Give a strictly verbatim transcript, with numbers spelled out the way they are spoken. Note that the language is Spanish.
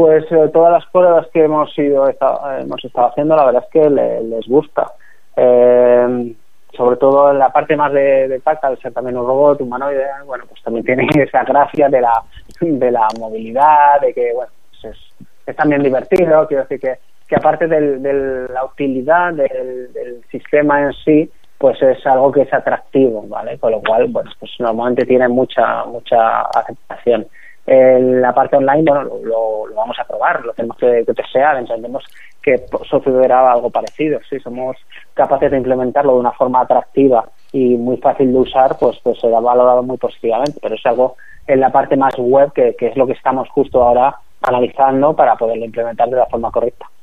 Pues eh, todas las pruebas que hemos ido esta, hemos estado haciendo, la verdad es que le, les gusta. Eh, sobre todo en la parte más de, de tacta, al ser también un robot humanoide, bueno, pues también tiene esa gracia de la de la movilidad, de que, bueno, pues es, es también divertido. Quiero decir que, que aparte del, de la utilidad del, del sistema en sí, pues es algo que es atractivo, ¿vale? Con lo cual, bueno, pues normalmente tiene mucha mucha aceptación. En la parte online, bueno, lo, lo, lo vamos a probar, lo tenemos que, que testear, entendemos que sucederá algo parecido. Si somos capaces de implementarlo de una forma atractiva y muy fácil de usar, pues pues será valorado muy positivamente, pero es algo en la parte más web que, que es lo que estamos justo ahora analizando para poderlo implementar de la forma correcta.